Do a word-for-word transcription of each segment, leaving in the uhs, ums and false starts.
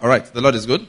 All right, the Lord is good.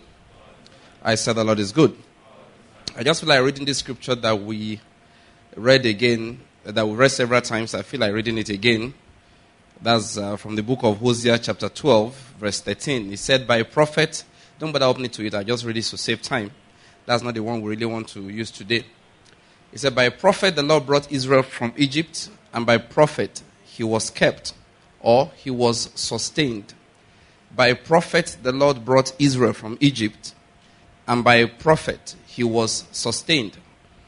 I said the Lord is good. I just feel like reading this scripture that we read again, that we read several times. I feel like reading it again. That's uh, from the book of Hosea chapter twelve, verse thirteen. He said, by a prophet, don't bother opening to it, I just read it to save time. That's not the one we really want to use today. He said, by a prophet the Lord brought Israel from Egypt, and by prophet he was kept, or he was sustained. By a prophet the Lord brought Israel from Egypt, and by a prophet he was sustained.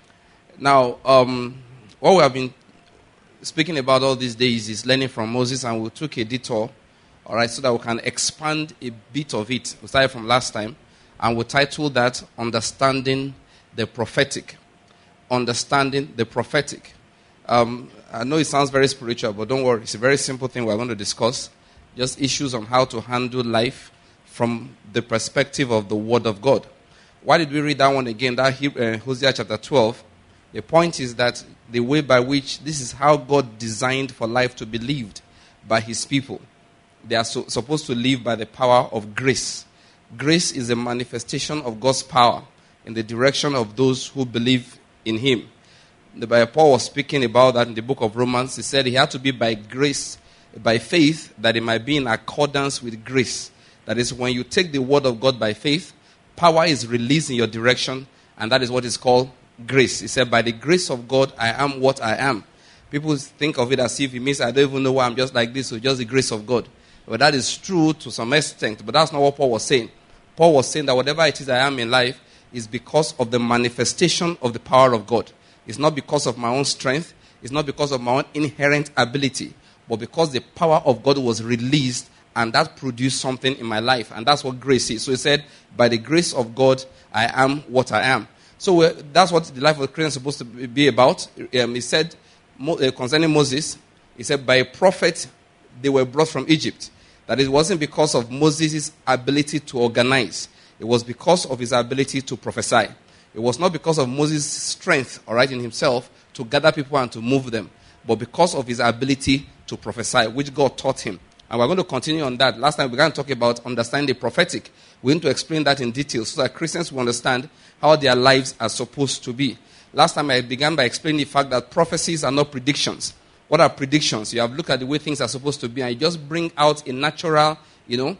Now, um, what we have been speaking about all these days is learning from Moses, and we took a detour, all right, so that we can expand a bit of it. We started from last time, and we titled that Understanding the Prophetic. Understanding the Prophetic. Um, I know it sounds very spiritual, but don't worry. It's a very simple thing we're going to discuss. Just issues on how to handle life from the perspective of the Word of God. Why did we read that one again? That uh, Hosea chapter twelve. The point is that the way by which this is how God designed for life to be lived by His people. They are so, supposed to live by the power of grace. Grace is a manifestation of God's power in the direction of those who believe in Him. The Bible, Paul was speaking about that in the book of Romans. He said he had to be by grace, by faith, that it might be in accordance with grace. That is, when you take the word of God by faith, power is released in your direction, and that is what is called grace. He said, by the grace of God, I am what I am. People think of it as if it means I don't even know why I'm just like this, so just the grace of God. But that is true to some extent, but that's not what Paul was saying. Paul was saying that whatever it is I am in life is because of the manifestation of the power of God. It's not because of my own strength. It's not because of my own inherent ability. But because the power of God was released, and that produced something in my life. And that's what grace is. So he said, by the grace of God, I am what I am. So uh, that's what the life of a Christian is supposed to be about. Um, he said, uh, concerning Moses, he said, by a prophet, they were brought from Egypt. That it wasn't because of Moses' ability to organize. It was because of his ability to prophesy. It was not because of Moses' strength, all right, in himself, to gather people and to move them, but because of his ability to prophesy, which God taught him. And we're going to continue on that. Last time we began to talk about understanding the prophetic. We're going to explain that in detail so that Christians will understand how their lives are supposed to be. Last time I began by explaining the fact that prophecies are not predictions. What are predictions? You have looked at the way things are supposed to be, and you just bring out a natural, you know,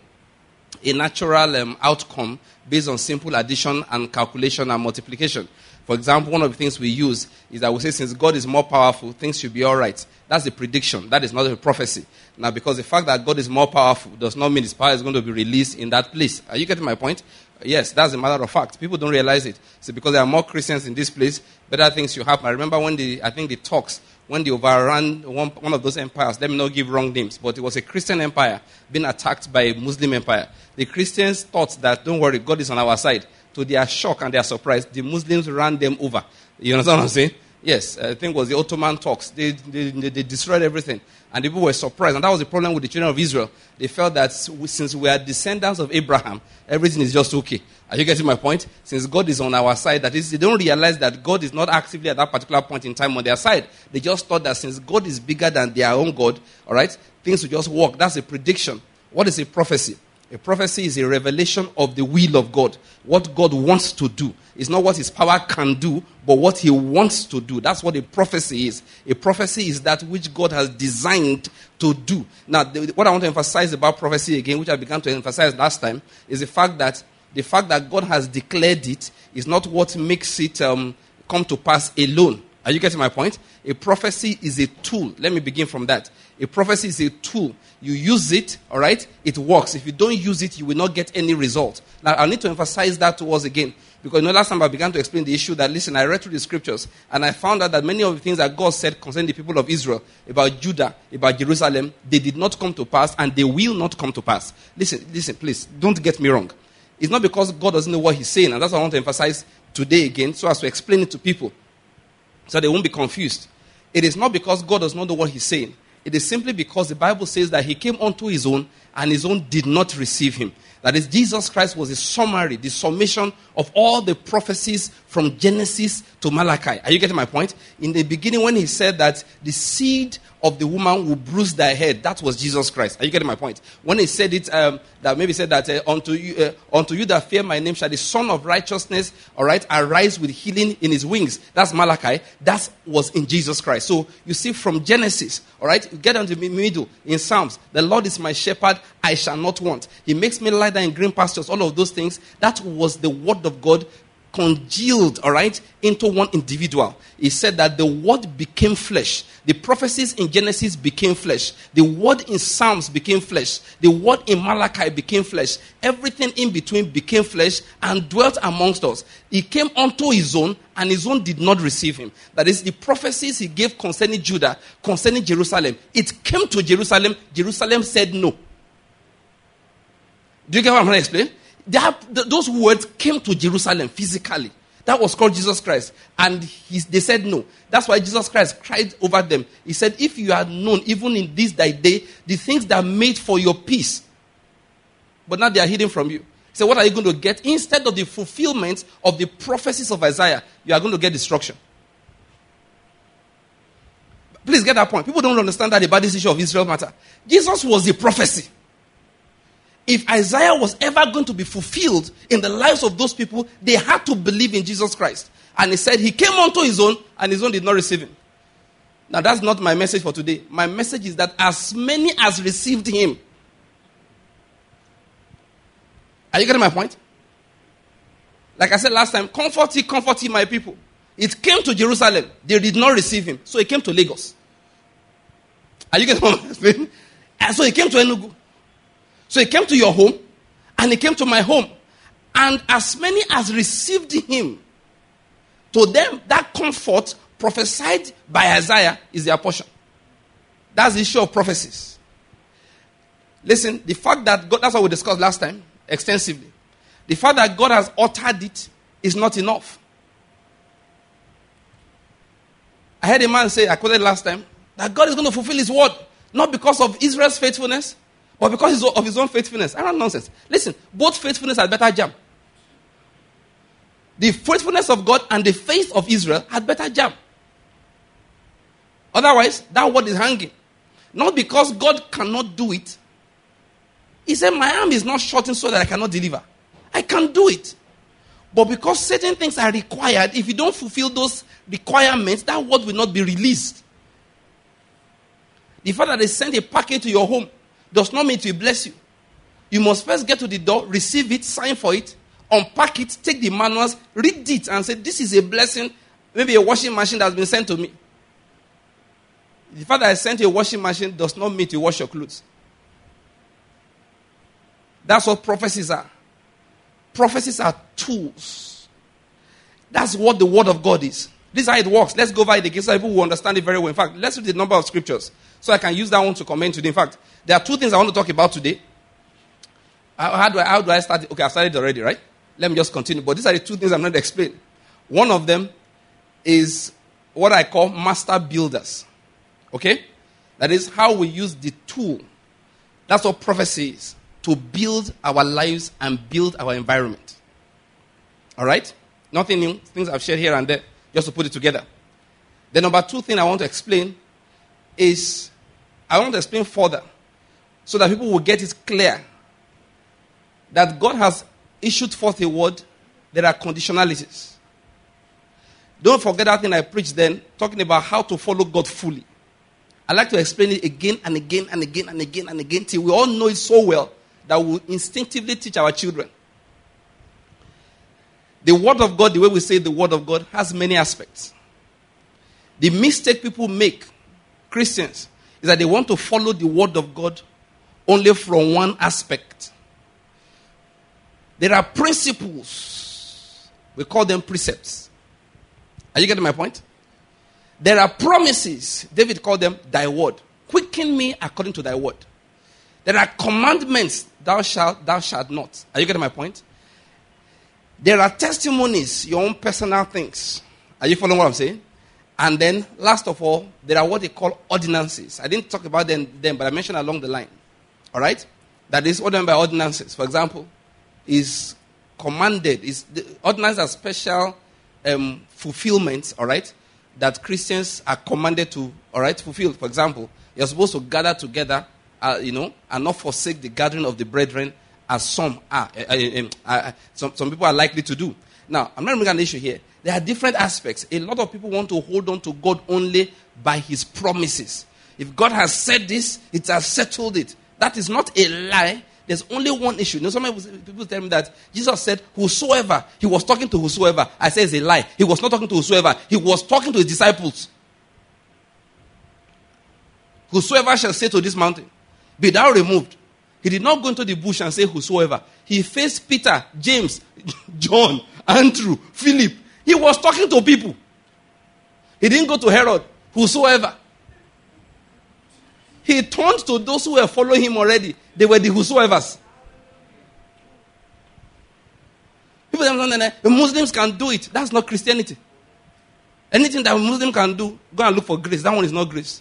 a natural um, outcome based on simple addition and calculation and multiplication. For example, one of the things we use is that we say, since God is more powerful, things should be all right. That's a prediction. That is not a prophecy. Now, because the fact that God is more powerful does not mean His power is going to be released in that place. Are you getting my point? Yes, that's a matter of fact. People don't realize it. So because there are more Christians in this place, better things should happen. I remember when the, I think the talks, when they overran one, one of those empires, let me not give wrong names, but it was a Christian empire being attacked by a Muslim empire. The Christians thought that, don't worry, God is on our side. To their shock and their surprise, the Muslims ran them over. You understand what I'm saying? Yes, I think it was the Ottoman Turks. They, they, they, they destroyed everything. And people were surprised. And that was the problem with the children of Israel. They felt that since we are descendants of Abraham, everything is just okay. Are you getting my point? Since God is on our side, that is, they don't realize that God is not actively at that particular point in time on their side. They just thought that since God is bigger than their own God, all right, things will just work. That's a prediction. What is a prophecy? A prophecy is a revelation of the will of God. What God wants to do. It's not what His power can do, but what He wants to do. That's what a prophecy is. A prophecy is that which God has designed to do. Now, the, what I want to emphasize about prophecy again, which I began to emphasize last time, is the fact that the fact that God has declared it is not what makes it um, come to pass alone. Are you getting my point? A prophecy is a tool. Let me begin from that. A prophecy is a tool. You use it, all right? It works. If you don't use it, you will not get any result. Now, I need to emphasize that to us again. Because you know, last time I began to explain the issue that, listen, I read through the scriptures, and I found out that many of the things that God said concerning the people of Israel, about Judah, about Jerusalem, they did not come to pass, and they will not come to pass. Listen, listen, please, don't get me wrong. It's not because God doesn't know what He's saying, and that's what I want to emphasize today again, so as to explain it to people, so they won't be confused. It is not because God does not know what He's saying. It is simply because the Bible says that He came unto His own, and His own did not receive Him. That is, Jesus Christ was a summary, the summation of all the prophecies from Genesis to Malachi. Are you getting my point? In the beginning, when He said that the seed of the woman who bruised thy head. That was Jesus Christ. Are you getting my point? When he said it, um, that maybe said that uh, unto you, uh, unto you that fear my name shall the Son of Righteousness, all right, arise with healing in his wings. That's Malachi. That was in Jesus Christ. So you see from Genesis, all right, you get down to the middle in Psalms. The Lord is my shepherd, I shall not want. He makes me lie down in green pastures. All of those things. That was the word of God congealed, all right, into one individual. He said that the word became flesh. The prophecies in Genesis became flesh. The word in Psalms became flesh. The word in Malachi became flesh. Everything in between became flesh and dwelt amongst us. He came unto his own, and his own did not receive him. That is, the prophecies he gave concerning Judah, concerning Jerusalem. It came to Jerusalem. Jerusalem said no. Do you get what I'm going to explain? Have, those words came to Jerusalem physically. That was called Jesus Christ. And he, they said no. That's why Jesus Christ cried over them. He said, if you had known, even in this thy day, the things that made for your peace, but now they are hidden from you. He said, what are you going to get? Instead of the fulfillment of the prophecies of Isaiah, you are going to get destruction. Please get that point. People don't understand that about this issue of Israel matter. Jesus was the prophecy. If Isaiah was ever going to be fulfilled in the lives of those people, they had to believe in Jesus Christ. And he said he came unto his own, and his own did not receive him. Now, that's not my message for today. My message is that as many as received him. Are you getting my point? Like I said last time, comfort ye, comfort ye, my people. It came to Jerusalem. They did not receive him. So it came to Lagos. Are you getting what I'm saying? And so it came to Enugu. So he came to your home, and he came to my home. And as many as received him, to them, that comfort prophesied by Isaiah is their portion. That's the issue of prophecies. Listen, the fact that God, that's what we discussed last time, extensively. The fact that God has uttered it is not enough. I heard a man say, I quoted last time, that God is going to fulfill his word, not because of Israel's faithfulness, but because of his own faithfulness. I don't nonsense. Listen, both faithfulness had better jam. The faithfulness of God and the faith of Israel had better jam. Otherwise, that word is hanging. Not because God cannot do it. He said, my arm is not shortened so that I cannot deliver. I can do it. But because certain things are required, if you don't fulfill those requirements, that word will not be released. The fact that they sent a package to your home does not mean to bless you. You must first get to the door, receive it, sign for it, unpack it, take the manuals, read it, and say, this is a blessing. Maybe a washing machine that has been sent to me. The fact that I sent a washing machine does not mean to wash your clothes. That's what prophecies are. Prophecies are tools. That's what the word of God is. This is how it works. Let's go over it again so people will understand it very well. In fact, let's read the number of scriptures so I can use that one to comment today. In fact, there are two things I want to talk about today. How, how, do, I, how do I start? Okay, I've started already, right? Let me just continue. But these are the two things I'm going to explain. One of them is what I call master builders. Okay? That is how we use the tool. That's what prophecy is. To build our lives and build our environment. All right? Nothing new. Things I've shared here and there. Just to put it together. The number two thing I want to explain is, I want to explain further so that people will get it clear that God has issued forth a word. There are conditionalities. Don't forget that thing I preached then, talking about how to follow God fully. I like to explain it again and again and again and again and again till we all know it so well that we will instinctively teach our children. The word of God, the way we say the word of God, has many aspects. The mistake people make, Christians, is that they want to follow the word of God only from one aspect. There are principles. We call them precepts. Are you getting my point? There are promises. David called them thy word. Quicken me according to thy word. There are commandments. Thou shalt, thou shalt not. Are you getting my point? There are testimonies, your own personal things. Are you following what I'm saying? And then, last of all, there are what they call ordinances. I didn't talk about them then, but I mentioned along the line. All right? That is what I mean by ordinances. For example, is commanded. Is the ordinances are special um, fulfillments, all right, that Christians are commanded to, all right, fulfill. For example, you're supposed to gather together, uh, you know, and not forsake the gathering of the brethren, as some are. Uh, uh, uh, uh, some, some people are likely to do. Now, I'm not making an issue here. There are different aspects. A lot of people want to hold on to God only by his promises. If God has said this, it has settled it. That is not a lie. There's only one issue. You know, some people tell me that Jesus said, whosoever, he was talking to whosoever. I say it's a lie. He was not talking to whosoever. He was talking to his disciples. Whosoever shall say to this mountain, be thou removed. He did not go into the bush and say whosoever. He faced Peter, James, John, Andrew, Philip. He was talking to people. He didn't go to Herod, whosoever. He turned to those who were following him already. They were the whosoevers. People say, the Muslims can do it. That's not Christianity. Anything that a Muslim can do, go and look for grace. That one is not grace.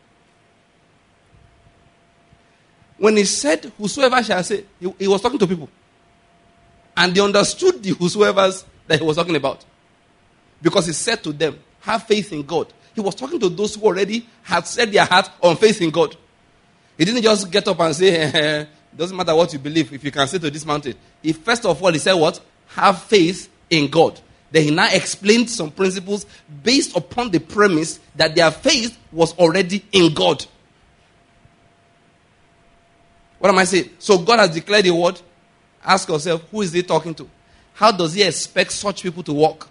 When he said, whosoever shall say, he, he was talking to people. And they understood the whosoevers that he was talking about. Because he said to them, have faith in God. He was talking to those who already had set their heart on faith in God. He didn't just get up and say, it doesn't matter what you believe, if you can say to this mountain. He first of all, he said what? Have faith in God. Then he now explained some principles based upon the premise that their faith was already in God. What am I saying? So God has declared a word. Ask yourself, who is he talking to? How does he expect such people to walk?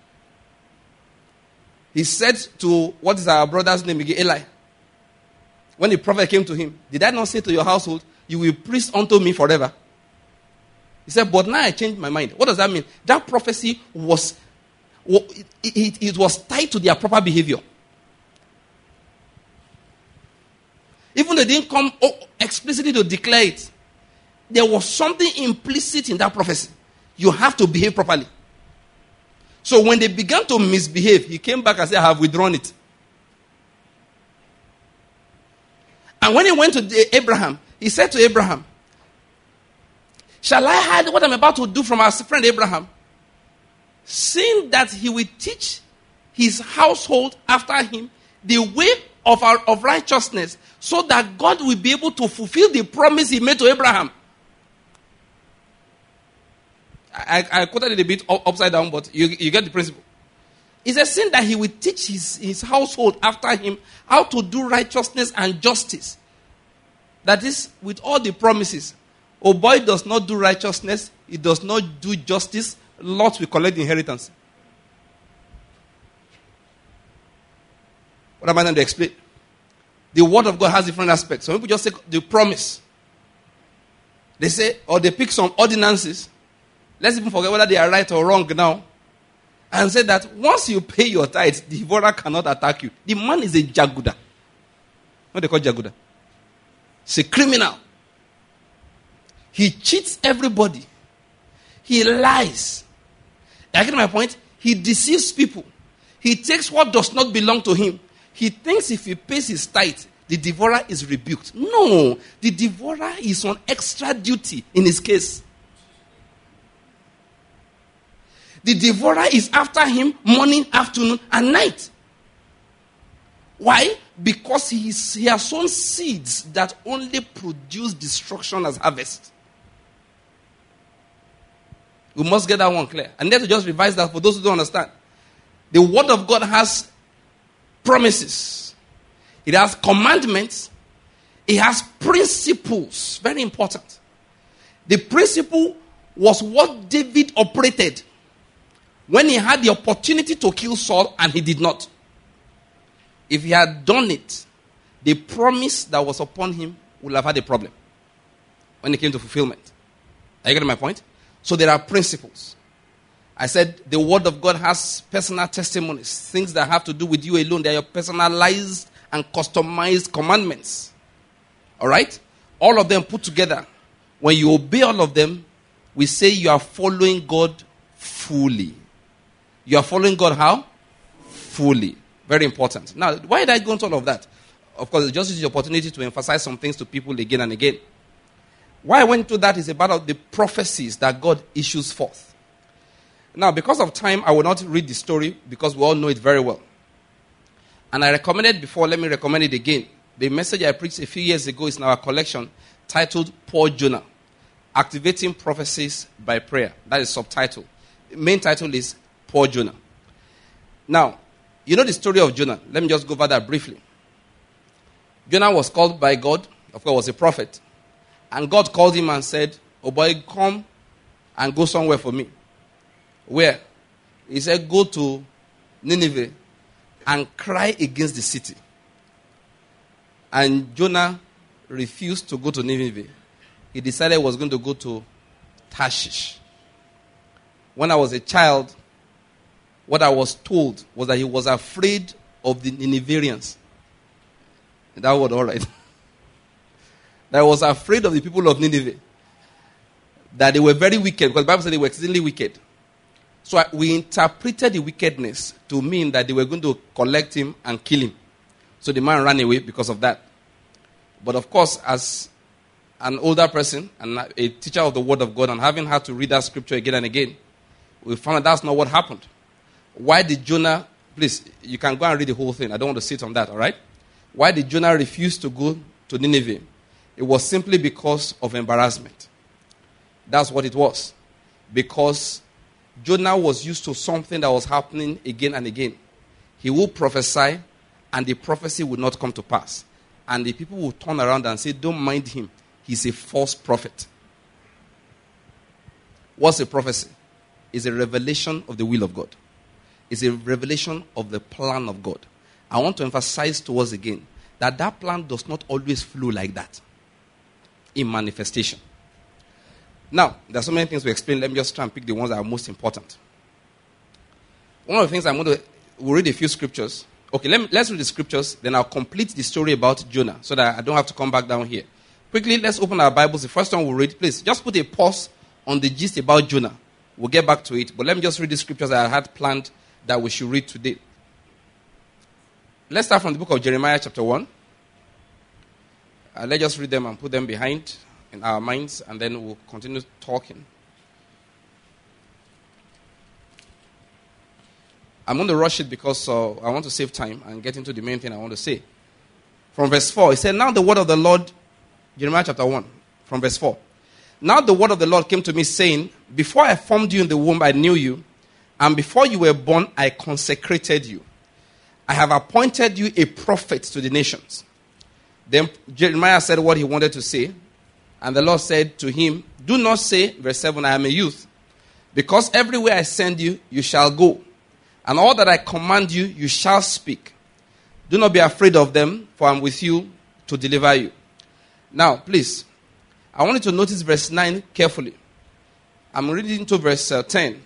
He said to, what is our brother's name again? Eli. When the prophet came to him, did I not say to your household, you will preach unto me forever? He said, but now I changed my mind. What does that mean? That prophecy was, it, it, it was tied to their proper behavior. Even though they didn't come explicitly to declare it, there was something implicit in that prophecy. You have to behave properly. So when they began to misbehave, he came back and said, I have withdrawn it. And when he went to Abraham, he said to Abraham, shall I hide what I'm about to do from our friend Abraham? Seeing that he will teach his household after him the way of, our, of righteousness, so that God will be able to fulfill the promise he made to Abraham. I, I quoted it a bit upside down, but you, you get the principle. It's a sin that he will teach his, his household after him how to do righteousness and justice. That is, with all the promises. Oh boy does not do righteousness, he does not do justice, Lot will collect the inheritance. What am I going to explain? The word of God has different aspects. Some people just take the promise. They say, or they pick some ordinances. Let's even forget whether they are right or wrong now. And say that once you pay your tithes, the devourer cannot attack you. The man is a jaguda. What they call jaguda? He's a criminal. He cheats everybody. He lies. I get my point? He deceives people. He takes what does not belong to him. He thinks if he pays his tithe, the devourer is rebuked. No, the devourer is on extra duty in his case. The devourer is after him morning, afternoon, and night. Why? Because he, is, he has sown seeds that only produce destruction as harvest. We must get that one clear. And then to just revise that for those who don't understand. The word of God has promises. It has commandments. It has principles. Very important. The principle was what David operated when he had the opportunity to kill Saul and he did not. If he had done it, the promise that was upon him would have had a problem when it came to fulfillment. Are you getting my point? So there are principles. I said the word of God has personal testimonies, things that have to do with you alone. They are your personalized and customized commandments. All right? All of them put together. When you obey all of them, we say you are following God fully. You are following God how? Fully. Very important. Now, why did I go into all of that? Of course, it's just the opportunity to emphasize some things to people again and again. Why I went to that is about the prophecies that God issues forth. Now, because of time, I will not read the story because we all know it very well. And I recommended before, let me recommend it again. The message I preached a few years ago is in our collection titled Poor Jonah, Activating Prophecies by Prayer. That is subtitle. The main title is Poor Jonah. Now, you know the story of Jonah. Let me just go over that briefly. Jonah was called by God. Of course, was a prophet. And God called him and said, "Oh boy, come and go somewhere for me." Where? He said, "Go to Nineveh and cry against the city." And Jonah refused to go to Nineveh. He decided he was going to go to Tarshish. When I was a child, what I was told was that he was afraid of the Ninevians. That word all right. That I was afraid of the people of Nineveh. That they were very wicked, because the Bible said they were exceedingly wicked. So I, we interpreted the wickedness to mean that they were going to collect him and kill him. So the man ran away because of that. But of course, as an older person and a teacher of the Word of God, and having had to read that scripture again and again, we found that that's not what happened. Why did Jonah, please, you can go and read the whole thing. I don't want to sit on that, all right? Why did Jonah refuse to go to Nineveh? It was simply because of embarrassment. That's what it was. Because Jonah was used to something that was happening again and again. He would prophesy, and the prophecy would not come to pass. And the people would turn around and say, "Don't mind him. He's a false prophet." What's a prophecy? It's a revelation of the will of God. It's a revelation of the plan of God. I want to emphasize to us again that that plan does not always flow like that in manifestation. Now, there are so many things to explain. Let me just try and pick the ones that are most important. One of the things I'm going to, we'll read a few scriptures. Okay, let me, let's read the scriptures, then I'll complete the story about Jonah so that I don't have to come back down here. Quickly, let's open our Bibles. The first one we'll read, please, just put a pause on the gist about Jonah. We'll get back to it, but let me just read the scriptures that I had planned that we should read today. Let's start from the book of Jeremiah chapter one. Uh, let's just read them and put them behind in our minds, and then we'll continue talking. I'm going to rush it because uh, I want to save time and get into the main thing I want to say. From verse four, it said, "Now the word of the Lord," Jeremiah chapter one, from verse four. "Now the word of the Lord came to me, saying, Before I formed you in the womb, I knew you, and before you were born, I consecrated you. I have appointed you a prophet to the nations." Then Jeremiah said what he wanted to say, and the Lord said to him, "Do not say," verse seven, "I am a youth, because everywhere I send you, you shall go, and all that I command you, you shall speak. Do not be afraid of them, for I am with you to deliver you." Now, please, I want you to notice verse nine carefully. I'm reading to verse uh, ten.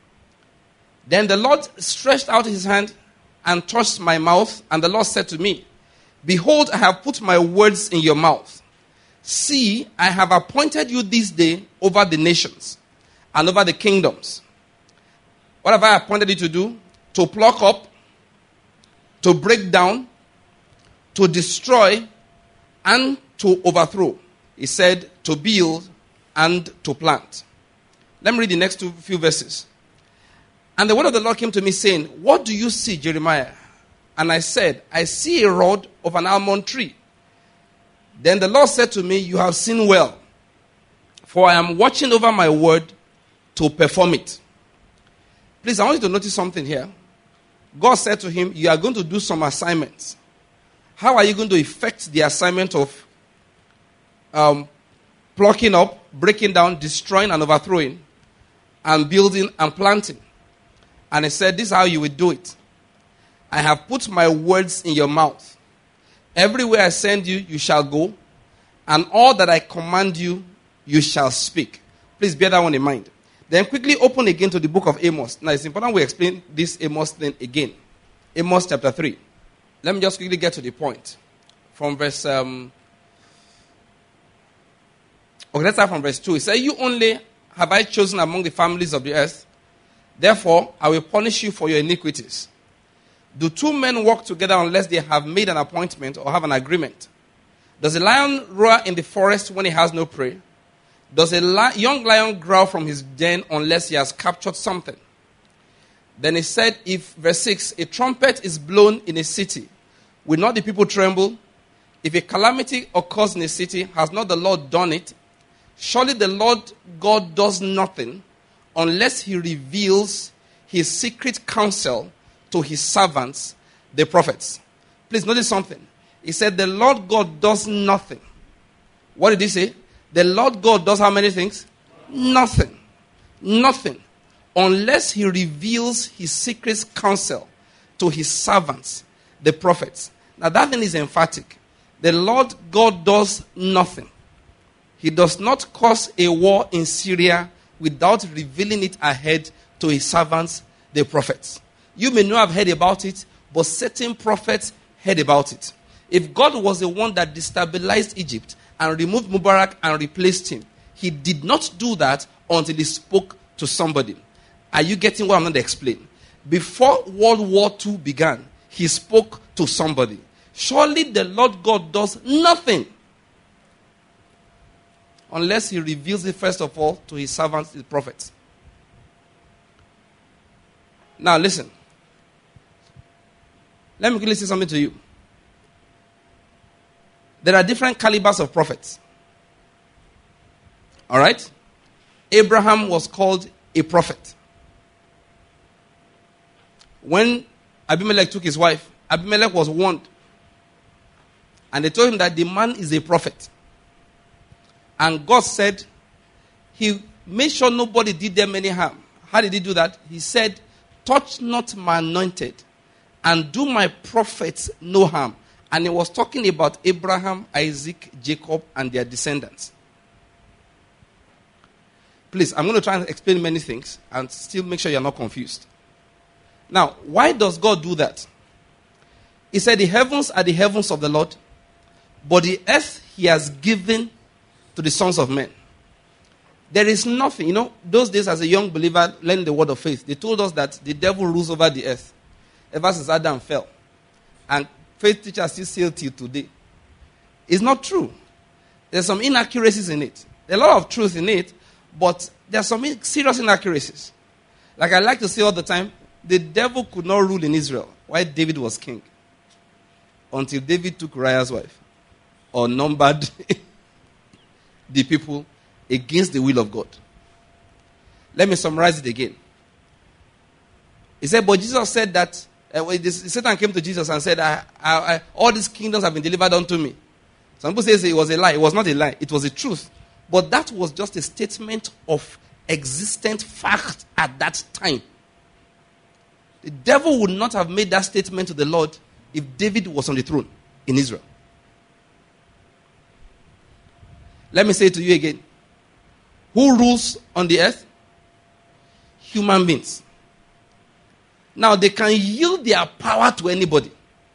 "Then the Lord stretched out his hand and touched my mouth, and the Lord said to me, Behold, I have put my words in your mouth. See, I have appointed you this day over the nations and over the kingdoms. What have I appointed you to do? To pluck up, to break down, to destroy, and to overthrow." He said, to build and to plant. Let me read the next two few verses. "And the word of the Lord came to me, saying, What do you see, Jeremiah? And I said, I see a rod of an almond tree. Then the Lord said to me, You have seen well, for I am watching over my word to perform it." Please, I want you to notice something here. God said to him, you are going to do some assignments. How are you going to effect the assignment of um, plucking up, breaking down, destroying and overthrowing, and building and planting? And he said, this is how you will do it. "I have put my words in your mouth. Everywhere I send you, you shall go, and all that I command you, you shall speak." Please bear that one in mind. Then quickly open again to the book of Amos. Now it's important we explain this Amos thing again. Amos chapter three. Let me just quickly get to the point. From verse... Um, okay, let's start from verse two. It says, "You only have I chosen among the families of the earth. Therefore, I will punish you for your iniquities. Do two men walk together unless they have made an appointment or have an agreement? Does a lion roar in the forest when he has no prey? Does a li- young lion growl from his den unless he has captured something?" Then he said, if, verse six, "a trumpet is blown in a city, Will not the people tremble? If a calamity occurs in a city, has not the Lord done it? Surely the Lord God does nothing unless he reveals his secret counsel to his servants, the prophets. Please notice something. He said the Lord God does nothing. What did he say? The Lord God does how many things? Nothing. Nothing. Unless he reveals his secret counsel to his servants, the prophets. Now that thing is emphatic. The Lord God does nothing. He does not cause a war in Syria without revealing it ahead to his servants, the prophets. You may not have heard about it, but certain prophets heard about it. If God was the one that destabilized Egypt and removed Mubarak and replaced him, he did not do that until he spoke to somebody. Are you getting what I'm going to explain? Before World War Two began, he spoke to somebody. Surely the Lord God does nothing unless he reveals it first of all to his servants, the prophets. Now listen. Let me quickly say something to you. There are different calibers of prophets. All right? Abraham was called a prophet. When Abimelech took his wife, Abimelech was warned. And they told him that the man is a prophet. And God said, he made sure nobody did them any harm. How did he do that? He said, touch not my anointed, and do my prophets no harm. And he was talking about Abraham, Isaac, Jacob, and their descendants. Please, I'm going to try and explain many things and still make sure you're not confused. Now, why does God do that? He said the heavens are the heavens of the Lord, but the earth he has given to the sons of men. There is nothing, you know, those days as a young believer learning the word of faith, they told us that the devil rules over the earth ever since Adam fell. And faith teachers still say till today. It's not true. There's some inaccuracies in it. There's a lot of truth in it, but there's some serious inaccuracies. Like I like to say all the time, the devil could not rule in Israel while David was king. Until David took Uriah's wife. Or numbered the people against the will of God. Let me summarize it again. He said, but Jesus said that, uh, when this, Satan came to Jesus and said, I, I, I, all these kingdoms have been delivered unto me. Some people say it was a lie. It was not a lie. It was a truth. But that was just a statement of existent fact at that time. The devil would not have made that statement to the Lord if David was on the throne in Israel. Let me say it to you again. Who rules on the earth? Human beings. Now, they can yield their power to anybody.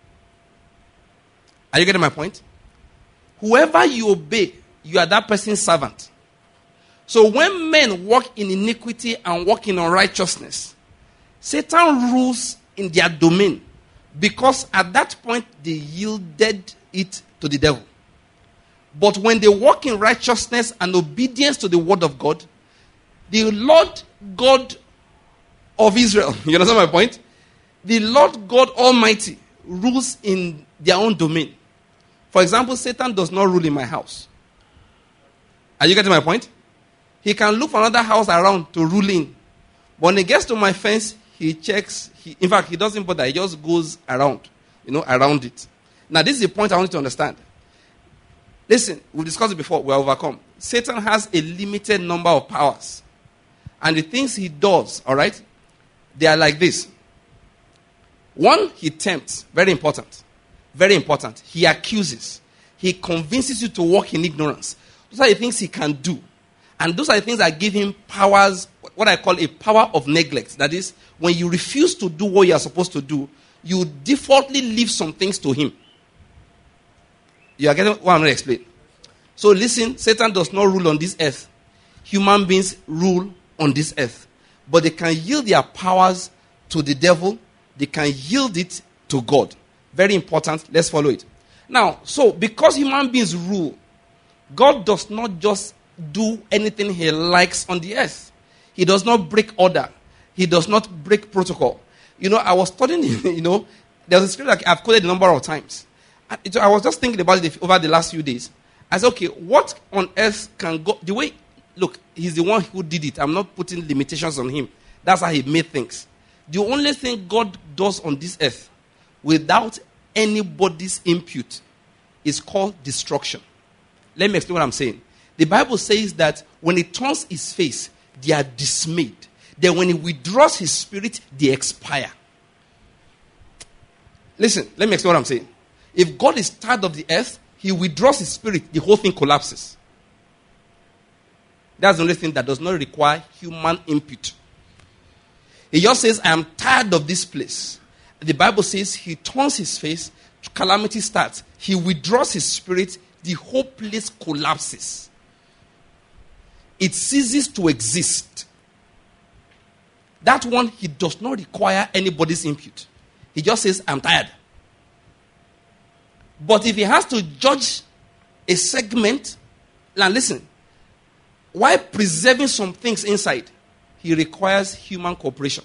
Are you getting my point? Whoever you obey, you are that person's servant. So when men walk in iniquity and walk in unrighteousness, Satan rules in their domain because at that point they yielded it to the devil. But when they walk in righteousness and obedience to the word of God, the Lord God of Israel, you understand my point? The Lord God Almighty rules in their own domain. For example, Satan does not rule in my house. Are you getting my point? He can look for another house around to rule in. But when he gets to my fence, he checks. He, in fact, he doesn't bother. He just goes around, you know, around it. Now, this is the point I want you to understand. Listen, we discussed it before. We are overcome. Satan has a limited number of powers. And the things he does, all right, they are like this. One, he tempts. Very important. Very important. He accuses. He convinces you to walk in ignorance. Those are the things he can do. And those are the things that give him powers, what I call a power of neglect. That is, when you refuse to do what you are supposed to do, you defaultly leave some things to him. You are getting what I'm going to explain. So listen, Satan does not rule on this earth. Human beings rule on this earth. But they can yield their powers to the devil. They can yield it to God. Very important. Let's follow it. Now, so because human beings rule, God does not just do anything he likes on the earth. He does not break order. He does not break protocol. You know, I was studying, you know, there's a scripture that I've quoted a number of times. And it, I was just thinking about it over the last few days. I said, okay, what on earth can God, the way, look, he's the one who did it. I'm not putting limitations on him. That's how he made things. The only thing God does on this earth without anybody's input is called destruction. Let me explain what I'm saying. The Bible says that when he turns his face, they are dismayed. Then when he withdraws his spirit, they expire. Listen, let me explain what I'm saying. If God is tired of the earth, he withdraws his spirit, the whole thing collapses. That's the only thing that does not require human input. He just says, I am tired of this place. The Bible says he turns his face, calamity starts. He withdraws his spirit, the whole place collapses. It ceases to exist. That one, he does not require anybody's input. He just says, I'm tired. But if he has to judge a segment, now listen, while preserving some things inside, he requires human cooperation.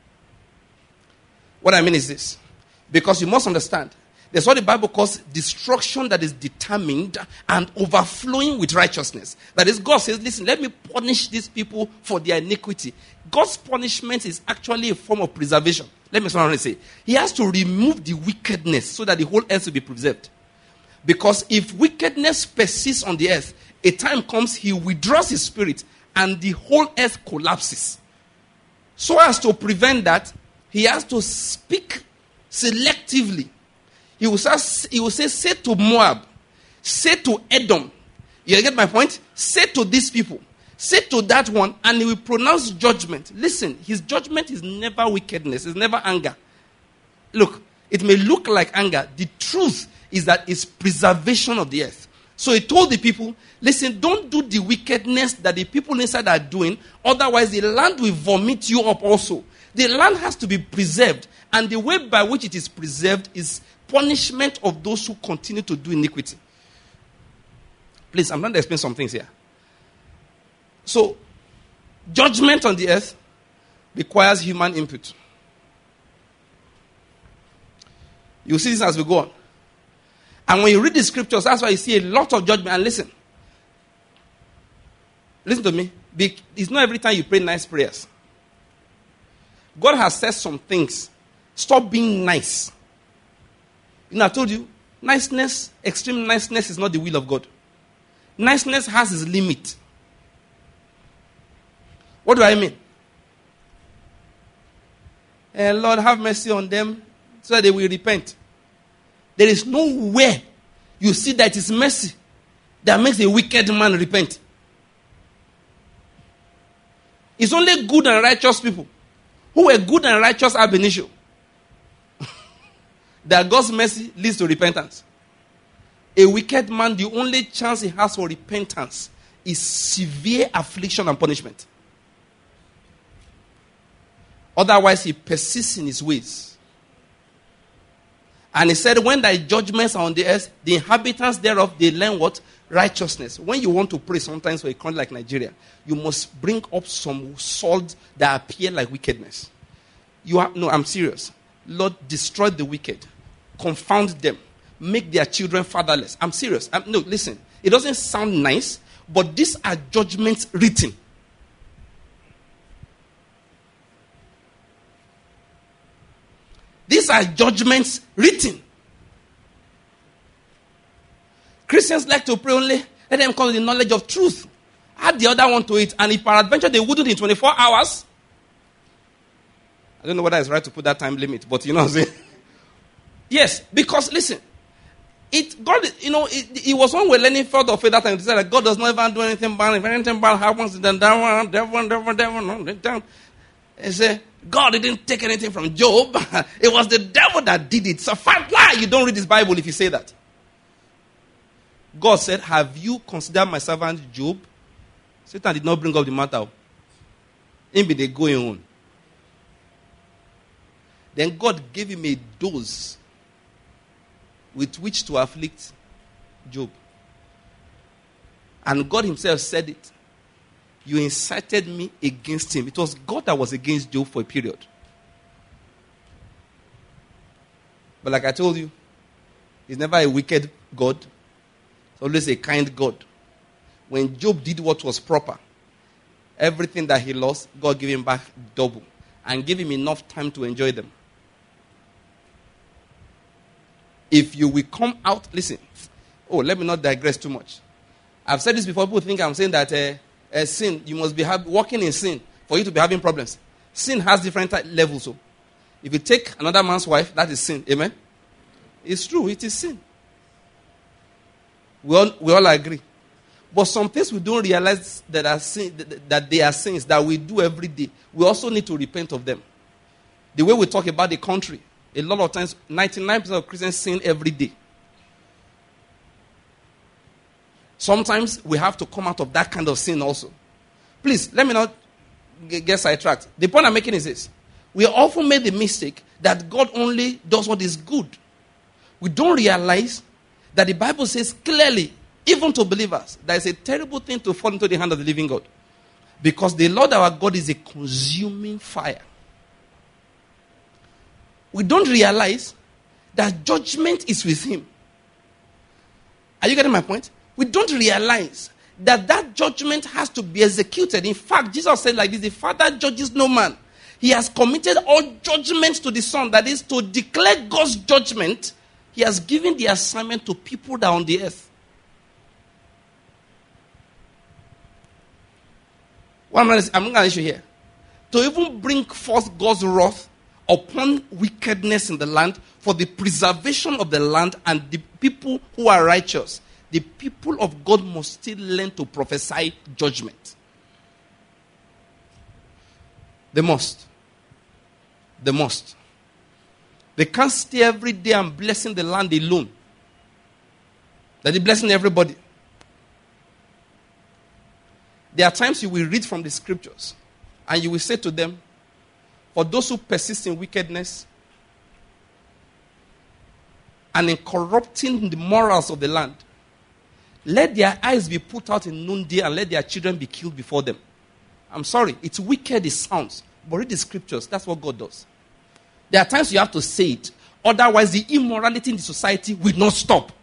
What I mean is this. Because you must understand, there's what the Bible calls destruction that is determined and overflowing with righteousness. That is, God says, listen, let me punish these people for their iniquity. God's punishment is actually a form of preservation. Let me say, he has to remove the wickedness so that the whole earth will be preserved. Because if wickedness persists on the earth, a time comes, he withdraws his spirit and the whole earth collapses. So as to prevent that, he has to speak selectively. He will say, he will say, say to Moab, say to Edom. You get my point? Say to these people, say to that one, and he will pronounce judgment. Listen, his judgment is never wickedness, it's never anger. Look, it may look like anger. The truth is that it's preservation of the earth. So he told the people, listen, don't do the wickedness that the people inside are doing, otherwise the land will vomit you up also. The land has to be preserved, and the way by which it is preserved is punishment of those who continue to do iniquity. Please, I'm going to explain some things here. So, judgment on the earth requires human input. You see this as we go on. And when you read the scriptures, that's why you see a lot of judgment. And listen. Listen to me. It's not every time you pray nice prayers. God has said some things. Stop being nice. You know, I told you, niceness, extreme niceness is not the will of God. Niceness has its limit. What do I mean? Uh, Lord, have mercy on them so that they will repent. There is nowhere you see that it is mercy that makes a wicked man repent. It's only good and righteous people who were good and righteous ab initio that God's mercy leads to repentance. A wicked man, the only chance he has for repentance is severe affliction and punishment. Otherwise, he persists in his ways. And he said, when thy judgments are on the earth, the inhabitants thereof, they learn what? Righteousness. When you want to pray sometimes for a country like Nigeria, you must bring up some swords that appear like wickedness. You are, no, I'm serious. Lord, destroy the wicked. Confound them. Make their children fatherless. I'm serious. I'm, no, listen. It doesn't sound nice, but these are judgments written. These are judgments written. Christians like to pray only, let them come to the knowledge of truth. Add the other one to it, and if peradventure they wouldn't in twenty-four hours. I don't know whether it's right to put that time limit, but you know what I'm saying? Yes, because listen, it God, you know, it, it was when we're learning further faith that time to say that God does not even do anything bad. If anything bad happens, then that one, that one, that one, that one, that one. He said, God didn't take anything from Job. It was the devil that did it. So fat lie. You don't read this Bible if you say that. God said, have you considered my servant Job? Satan did not bring up the matter. Him be they going on. Then God gave him a dose with which to afflict Job. And God himself said it. You incited me against him. It was God that was against Job for a period. But like I told you, he's never a wicked God. He's always a kind God. When Job did what was proper, everything that he lost, God gave him back double and gave him enough time to enjoy them. If you will come out, listen. Oh, let me not digress too much. I've said this before. People think I'm saying that uh, uh, sin, you must be have, walking in sin for you to be having problems. Sin has different type, levels. So, if you take another man's wife, that is sin. Amen? It's true. It is sin. We all, we all agree. But some things we don't realize that, are sin, that they are sins that we do every day. We also need to repent of them. The way we talk about the country, a lot of times, ninety-nine percent of Christians sin every day. Sometimes we have to come out of that kind of sin also. Please, let me not get sidetracked. The point I'm making is this. We often make the mistake that God only does what is good. We don't realize that the Bible says clearly, even to believers, that it's a terrible thing to fall into the hand of the living God. Because the Lord our God is a consuming fire. We don't realize that judgment is with him. Are you getting my point? We don't realize that that judgment has to be executed. In fact, Jesus said like this, the Father judges no man. He has committed all judgment to the Son. That is, to declare God's judgment, he has given the assignment to people that are on the earth. What I'm going to issue here. To even bring forth God's wrath upon wickedness in the land for the preservation of the land and the people who are righteous. The people of God must still learn to prophesy judgment. They must. They must. They can't stay every day and blessing the land alone. That they're blessing everybody. There are times you will read from the scriptures and you will say to them, for those who persist in wickedness and in corrupting the morals of the land, let their eyes be put out in noonday and let their children be killed before them. I'm sorry, it's wicked, it sounds. But read the scriptures, that's what God does. There are times you have to say it. Otherwise, the immorality in the society will not stop.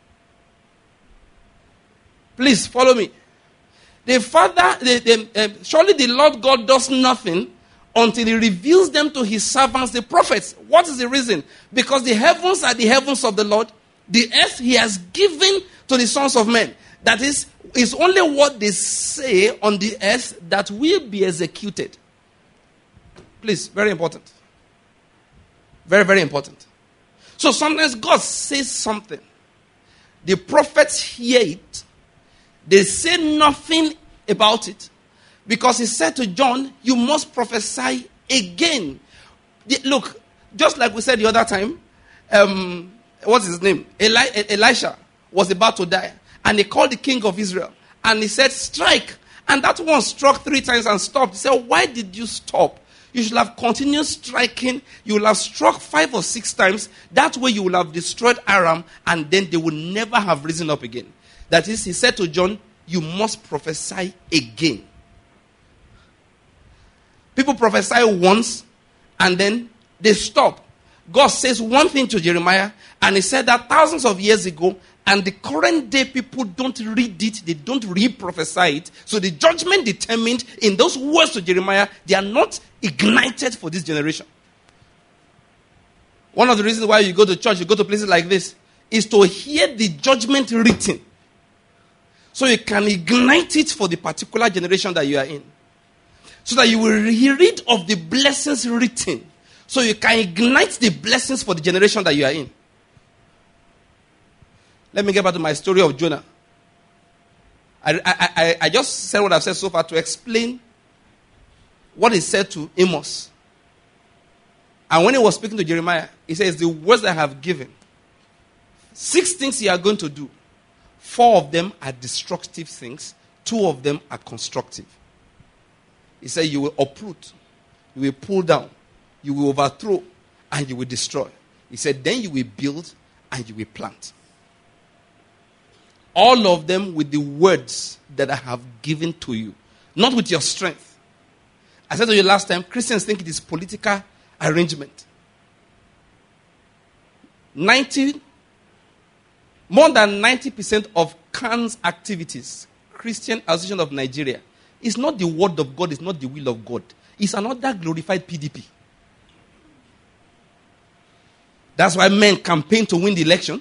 Please, follow me. The Father, the, the, uh, surely the Lord God does nothing until he reveals them to his servants, the prophets. What is the reason? Because the heavens are the heavens of the Lord. The earth he has given to the sons of men. That is, it's only what they say on the earth that will be executed. Please, very important. Very, very important. So sometimes God says something. The prophets hear it. They say nothing about it. Because he said to John, you must prophesy again. The, look, just like we said the other time, um, what's his name? Eli, Elisha was about to die. And he called the king of Israel. And he said, strike. And that one struck three times and stopped. He said, why did you stop? You should have continued striking. You will have struck five or six times. That way you will have destroyed Aram. And then they will never have risen up again. That is, he said to John, you must prophesy again. People prophesy once and then they stop. God says one thing to Jeremiah and he said that thousands of years ago, and the current day people don't read it, they don't re-prophesy it. So the judgment determined in those words to Jeremiah, they are not ignited for this generation. One of the reasons why you go to church, you go to places like this, is to hear the judgment written. So you can ignite it for the particular generation that you are in. So that you will read of the blessings written. So you can ignite the blessings for the generation that you are in. Let me get back to my story of Jonah. I, I, I, I just said what I've said so far to explain what he said to Amos. And when he was speaking to Jeremiah, he says, the words I have given, six things you are going to do. Four of them are destructive things. Two of them are constructive. He said, you will uproot, you will pull down, you will overthrow, and you will destroy. He said, then you will build and you will plant. All of them with the words that I have given to you. Not with your strength. I said to you last time, Christians think it is political arrangement. ninety, more than ninety percent of C A N's activities, Christian Association of Nigeria, is not the word of God, it's not the will of God. It's another glorified P D P. That's why men campaign to win the election.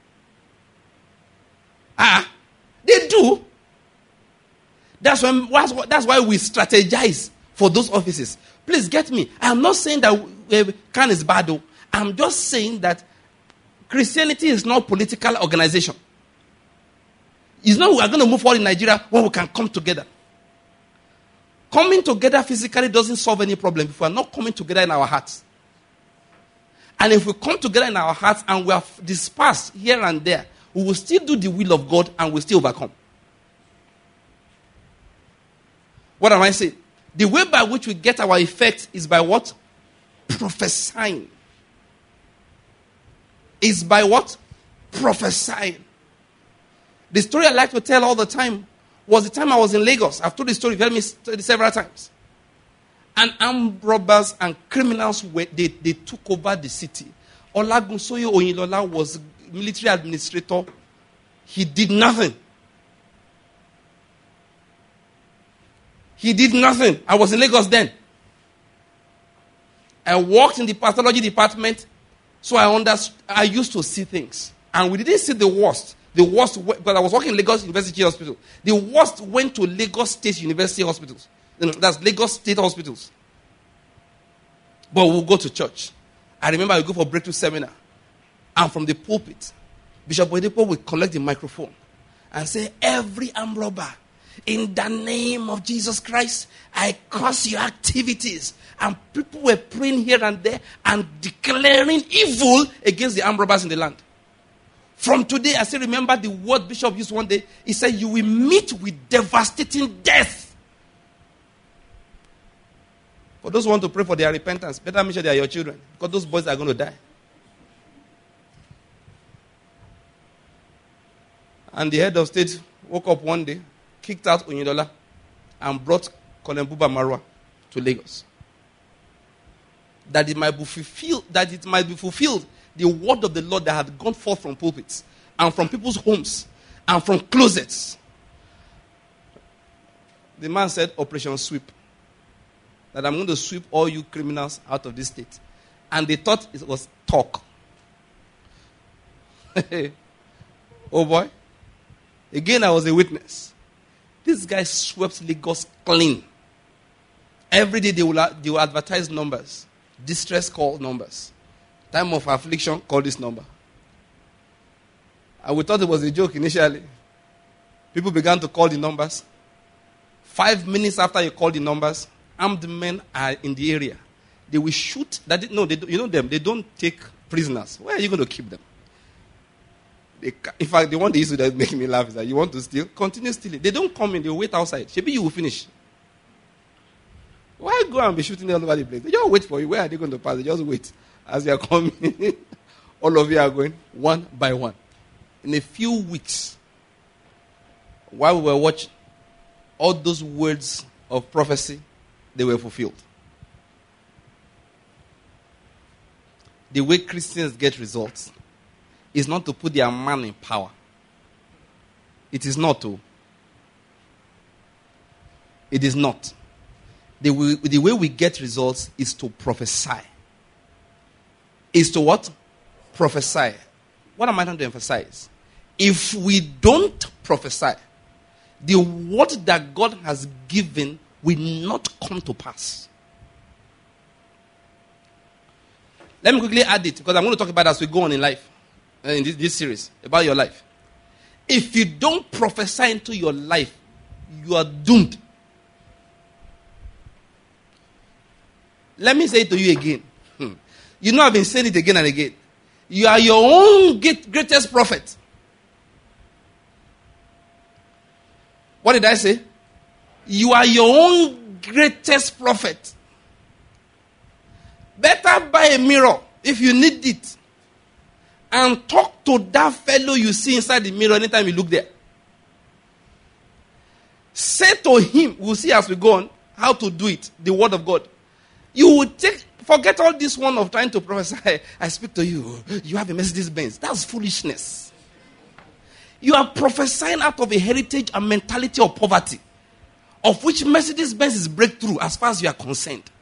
Ah, they do. That's why, that's why we strategize for those offices. Please get me. I'm not saying that uh, C A N is bad, though. I'm just saying that Christianity is not a political organization. It's not we are going to move forward in Nigeria when we can come together. Coming together physically doesn't solve any problem if we are not coming together in our hearts. And if we come together in our hearts and we are dispersed here and there, we will still do the will of God and we'll still overcome. What am I saying? The way by which we get our effect is by what? Prophesying. Is by what? Prophesying. The story I like to tell all the time was the time I was in Lagos. I've told the story, you've heard me several times. And armed robbers and criminals, were, they, they took over the city. Olagunsoye Oyinlola was military administrator. He did nothing. He did nothing. I was in Lagos then. I worked in the pathology department, so I understood. I used to see things. And we didn't see the worst. The worst, because I was working in Lagos University Hospital. The worst went to Lagos State University Hospitals. That's Lagos State Hospitals. But we'll go to church. I remember I would go for breakthrough seminar. And from the pulpit, Bishop Oyedepo would collect the microphone and say, every armed robber, in the name of Jesus Christ, I curse your activities. And people were praying here and there and declaring evil against the armed robbers in the land. From today, I still remember the word Bishop used one day. He said, you will meet with devastating death. For those who want to pray for their repentance, better make sure they are your children. Because those boys are going to die. And the head of state woke up one day, kicked out Oyinlola, and brought Colin Buba Marwa to Lagos. That it might be fulfilled, that it might be fulfilled the word of the Lord that had gone forth from pulpits and from people's homes and from closets. The man said, Operation Sweep. That I'm going to sweep all you criminals out of this state. And they thought it was talk. Oh boy. Again, I was a witness. This guy swept Lagos clean. Every day they will, they will advertise numbers. Distress call numbers. Time of affliction, call this number. And we thought it was a joke initially. People began to call the numbers. Five minutes after you call the numbers, armed men are in the area. They will shoot. That no, they you know them. They don't take prisoners. Where are you going to keep them? They, in fact, the one they used to make me laugh is that you want to steal, continue stealing. They don't come in. They wait outside. Maybe you will finish. Why go and be shooting all over the place? They just wait for you. Where are they going to pass? They just wait. As they are coming, all of you are going one by one. In a few weeks, while we were watching, all those words of prophecy, they were fulfilled. The way Christians get results is not to put their man in power. It is not to. It is not. The way, the way we get results is to prophesy. Is to what? Prophesy. What am I trying to emphasize? If we don't prophesy, the word that God has given will not come to pass. Let me quickly add it, because I'm going to talk about it as we go on in life, in this, this series, about your life. If you don't prophesy into your life, you are doomed. Let me say it to you again. Hmm. You know I've been saying it again and again. You are your own greatest prophet. What did I say? You are your own greatest prophet. Better buy a mirror if you need it. And talk to that fellow you see inside the mirror anytime you look there. Say to him, we'll see as we go on, how to do it. The word of God. You would take, forget all this one of trying to prophesy. I speak to you. You have a Mercedes Benz. That's foolishness. You are prophesying out of a heritage and mentality of poverty, of which Mercedes Benz is breakthrough as far as you are concerned.